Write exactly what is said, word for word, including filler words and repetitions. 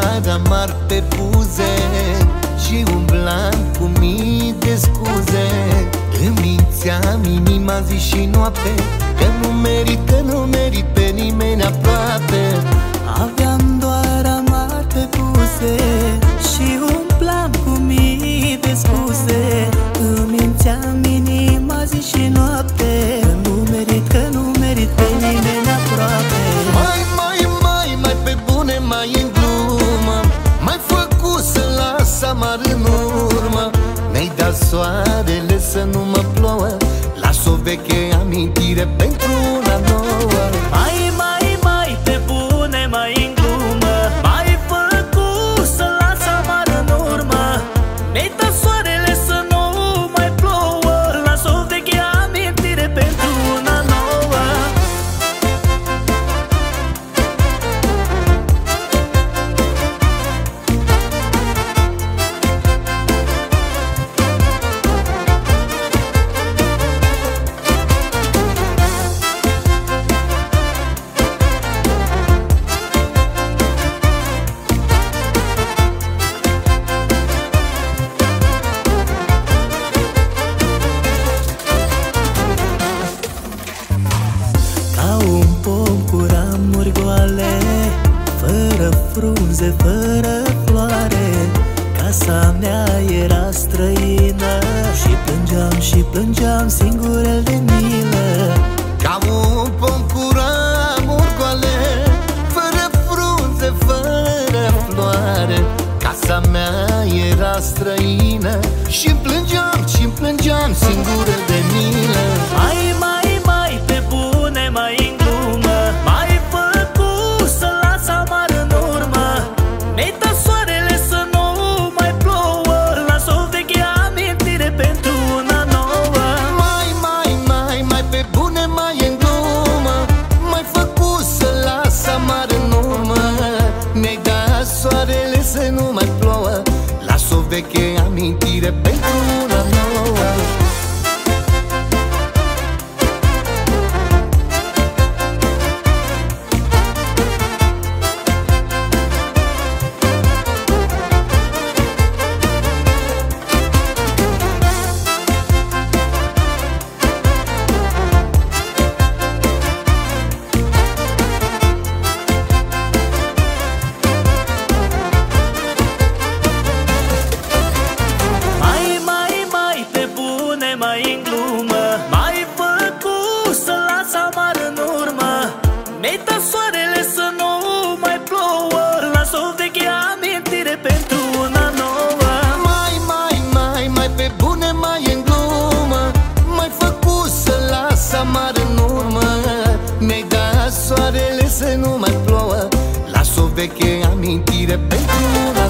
doar amar pe buze și umblam cu mii de scuze. Îmi mințeam inima zi și noapte că nu merit, că nu merit pe nimeni aproape. Aveam doar amar pe buze și umblam cu mii de scuze. Îmi mințeam inima zi și noapte că nu merit, că nu merit pe nimeni aproape. Mai, mai, mai, mai pe bune, mai în glumă, m-ai făcut să las amar în urmă. Mi-ai dat soarele să nu mă plouă, las o veche amintire pentru una nouă. Mai, mai, mai pe bune, mai în glumă, m-ai făcut să las amar în urmă. Mi-ai dat soarele să nu mai plouă, las o veche amintire pentru una nouă. Ca un pom cu ramuri goale, fără frunze, fără floare. Casa mea era străină și plângeam și plângeam singurel de milă. Ca un pom cu ramuri goale, fără frunze, fără floare. Casa mea era străină și plângeam și plângeam singurel de milă. Mai, mai, mai pe bune, mai în glumă, m-ai făcut să las amar în urmă. Mi-ai dat soarele să nu mai plouă, las o veche amintire pentru una nouă. Mai, mai, mai, mai pe bune, mai în glumă, m-ai făcut să las amar în urmă. Mi-ai dat soarele să nu mai plouă, las o veche amintire pentru una nouă. Mai, mai, mai pe bune, mai în glumă, m-ai făcut să las amar în urmă. Mi-ai dat soarele să nu mai plouă, las o veche amintire pentru una nouă. Mai, mai, mai, mai pe bune, mai în glumă, m-ai făcut să las amar în urmă. Mi-ai dat soarele să nu mai plouă, las o veche amintire pentru una